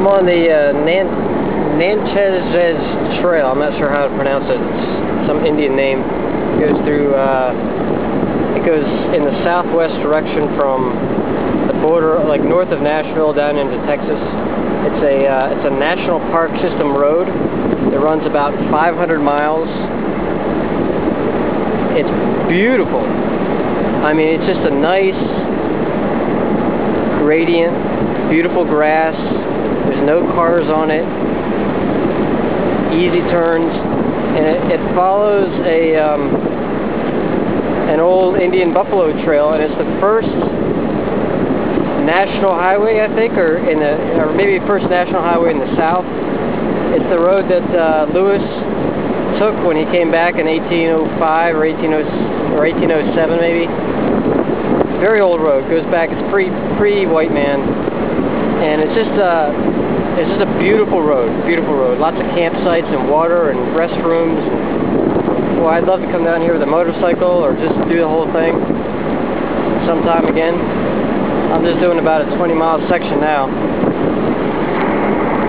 I'm on the Natchez Trail. I'm not sure how to pronounce it. It's some Indian name. It goes through. It goes in the southwest direction from the border, like north of Nashville, down into Texas. It's a national park system road. It runs about 500 miles. It's beautiful. I mean, it's just a nice gradient, beautiful grass. There's no cars on it. Easy turns, and it follows an old Indian buffalo trail, and it's the first national highway, I think, or maybe first national highway in the South. It's the road that Lewis took when he came back in 1805 or 1807 maybe. Very old road, goes back, it's pre-white man, and it's just a beautiful road, Lots of campsites and water and restrooms. Boy, I'd love to come down here with a motorcycle or just do the whole thing sometime again. I'm just doing about a 20-mile section now.